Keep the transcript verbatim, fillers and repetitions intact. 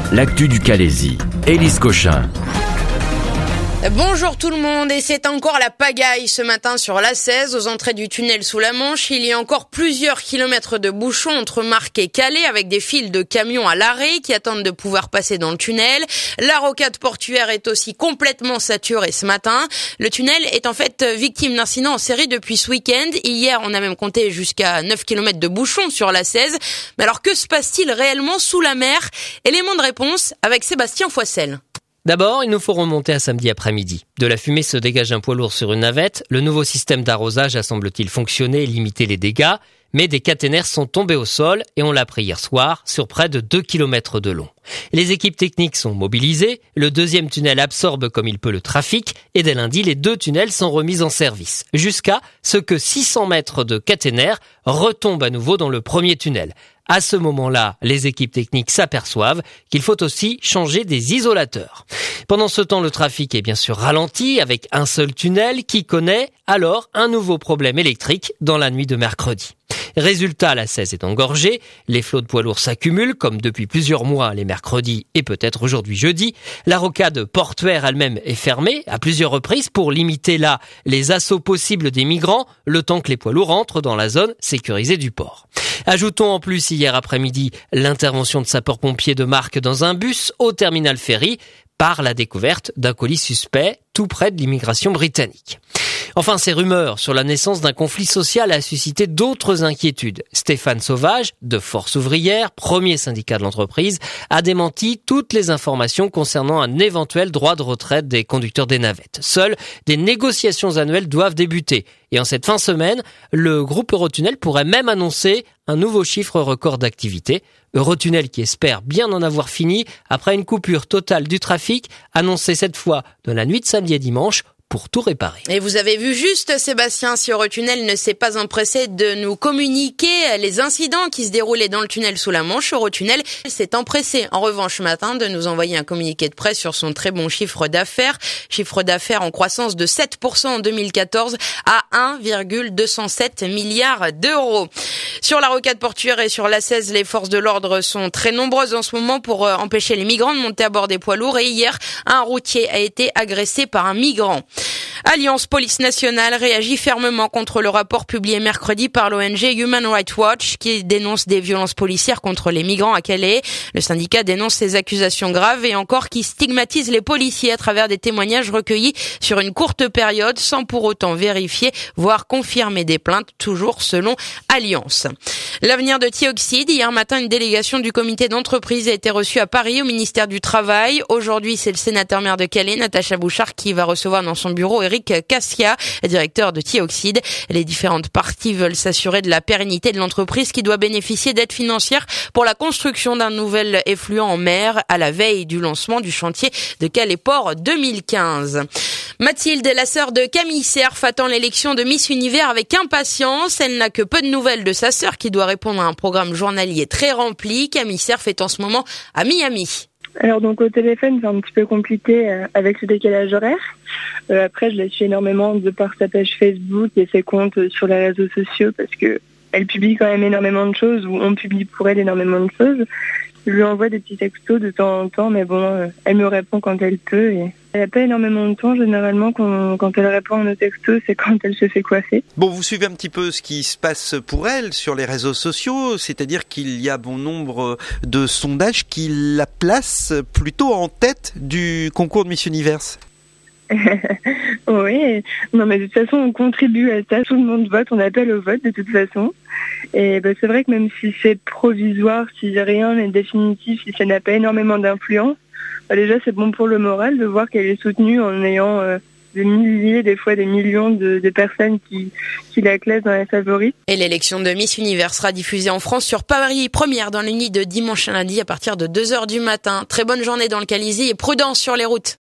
l'actu du Calaisis. Élise Cochin. Bonjour tout le monde, et c'est encore la pagaille ce matin sur l'A seize aux entrées du tunnel sous la Manche. Il y a encore plusieurs kilomètres de bouchons entre Marques et Calais avec des files de camions à l'arrêt qui attendent de pouvoir passer dans le tunnel. La rocade portuaire est aussi complètement saturée ce matin. Le tunnel est en fait victime d'incidents en série depuis ce week-end. Hier, on a même compté jusqu'à neuf kilomètres de bouchons sur l'A seize. Mais alors que se passe-t-il réellement sous la mer? Élément de réponse avec Sébastien Foissel. D'abord, il nous faut remonter à samedi après-midi. De la fumée se dégage un poids lourd sur une navette. Le nouveau système d'arrosage a semble-t-il fonctionné et limité les dégâts. Mais des caténaires sont tombés au sol et on l'a appris hier soir sur près de deux kilomètres de long. Les équipes techniques sont mobilisées. Le deuxième tunnel absorbe comme il peut le trafic et dès lundi, les deux tunnels sont remis en service. Jusqu'à ce que six cents mètres de caténaires retombent à nouveau dans le premier tunnel. À ce moment-là, les équipes techniques s'aperçoivent qu'il faut aussi changer des isolateurs. Pendant ce temps, le trafic est bien sûr ralenti avec un seul tunnel qui connaît alors un nouveau problème électrique dans la nuit de mercredi. Résultat, l'A seize est engorgée, les flots de poids lourds s'accumulent comme depuis plusieurs mois les mercredis et peut-être aujourd'hui jeudi. La rocade portuaire elle-même est fermée à plusieurs reprises pour limiter là les assauts possibles des migrants le temps que les poids lourds entrent dans la zone sécurisée du port. Ajoutons en plus hier après-midi l'intervention de sapeurs-pompiers de Marques dans un bus au terminal ferry par la découverte d'un colis suspect tout près de l'immigration britannique. Enfin, ces rumeurs sur la naissance d'un conflit social a suscité d'autres inquiétudes. Stéphane Sauvage, de Force ouvrière, premier syndicat de l'entreprise, a démenti toutes les informations concernant un éventuel droit de retraite des conducteurs des navettes. Seules des négociations annuelles doivent débuter. Et en cette fin de semaine, le groupe Eurotunnel pourrait même annoncer un nouveau chiffre record d'activité. Eurotunnel qui espère bien en avoir fini après une coupure totale du trafic, annoncée cette fois dans la nuit de samedi et dimanche, pour tout réparer. Et vous avez vu juste, Sébastien, si Eurotunnel ne s'est pas empressé de nous communiquer les incidents qui se déroulaient dans le tunnel sous la Manche, Eurotunnel s'est empressé, en revanche, ce matin, de nous envoyer un communiqué de presse sur son très bon chiffre d'affaires. Chiffre d'affaires en croissance de sept pour cent en deux mille quatorze à un virgule deux cent sept milliards d'euros. Sur la rocade portuaire et sur l'A seize, les forces de l'ordre sont très nombreuses en ce moment pour empêcher les migrants de monter à bord des poids lourds. Et hier, un routier a été agressé par un migrant. Alliance Police Nationale réagit fermement contre le rapport publié mercredi par l'O N G Human Rights Watch qui dénonce des violences policières contre les migrants à Calais. Le syndicat dénonce ces accusations graves et encore qui stigmatisent les policiers à travers des témoignages recueillis sur une courte période sans pour autant vérifier, voire confirmer des plaintes, toujours selon Alliance. L'avenir de Thioxide. Hier matin, une délégation du comité d'entreprise a été reçue à Paris au ministère du Travail. Aujourd'hui, c'est le sénateur maire de Calais, Natacha Bouchard, qui va recevoir dans son bureau Eric Cassia, directeur de Thioxide. Les différentes parties veulent s'assurer de la pérennité de l'entreprise qui doit bénéficier d'aides financières pour la construction d'un nouvel effluent en mer à la veille du lancement du chantier de Calais-Port deux mille quinze. Mathilde, la sœur de Camille Cerf, attend l'élection de Miss Univers avec impatience. Elle n'a que peu de nouvelles de sa sœur qui doit répondre à un programme journalier très rempli. Camille Cerf est en ce moment à Miami. Alors donc au téléphone c'est un petit peu compliqué euh, avec ce décalage horaire. Euh, après je la suis énormément de par sa page Facebook et ses comptes sur les réseaux sociaux parce que elle publie quand même énormément de choses ou on publie pour elle énormément de choses. Je lui envoie des petits textos de temps en temps mais bon euh, elle me répond quand elle peut et elle n'a pas énormément de temps généralement quand, quand elle répond à nos textos c'est quand elle se fait coiffer. Bon, vous suivez un petit peu ce qui se passe pour elle sur les réseaux sociaux, c'est-à-dire qu'il y a bon nombre de sondages qui la placent plutôt en tête du concours de Miss Univers. Oui, non mais de toute façon on contribue à ça, tout le monde vote, on appelle au vote de toute façon. Et ben, c'est vrai que même si c'est provisoire, si rien n'est définitif, si ça n'a pas énormément d'influence, ben déjà c'est bon pour le moral de voir qu'elle est soutenue en ayant euh, des milliers, des fois des millions de, de personnes qui, qui la classent dans les favorites. Et l'élection de Miss Univers sera diffusée en France sur Paris Première dans les nuits de dimanche à lundi à partir de deux heures du matin. Très bonne journée dans le Calaisis et prudence sur les routes.